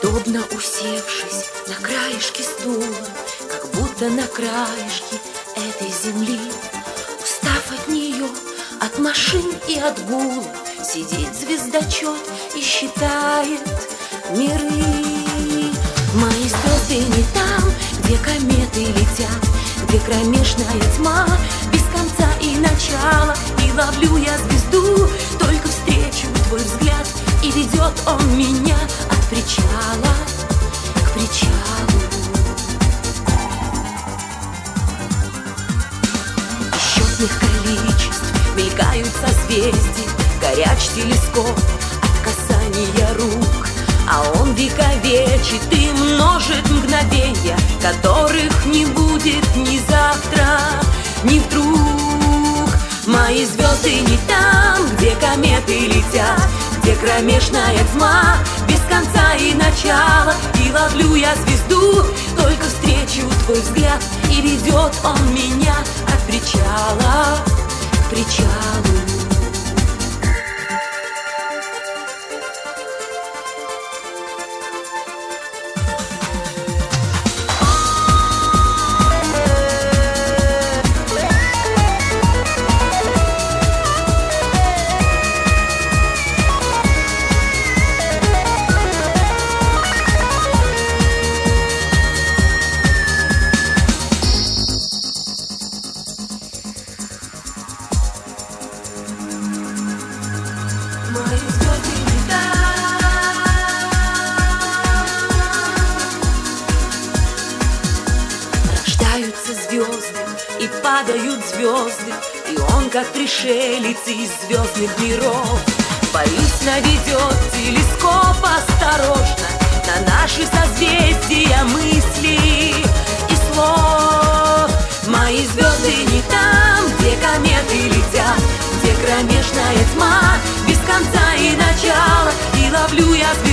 Удобно усевшись на краешке стула, как будто на краешке этой земли, устав от нее, от машин и от гула, сидит звездочет и считает миры. Мои звезды не там, где кометы летят, где кромешная тьма без конца и начала. И ловлю я звезду, только встречу твой взгляд, и ведет он меня от причала к причалу. Бесчетных количеств мелькают созвездия, горяч телескоп от касания рук, а он вековечит и множит мгновенья, которых не будет ни завтра, ни вдруг. Мои звезды не там, где кометы летят, где кромешная тьма без конца и начала. И ловлю я звезду, только встречу твой взгляд, и ведет он меня от причала к причалу. Рождаются звезды и падают звезды, и он, как пришелец из звездных миров, боюсь, наведет телескоп осторожно на наши созвездия мысли и слов. Мои звезды не там, где кометы летят, где кромешная тьма без конца и начала. И ловлю я звезды,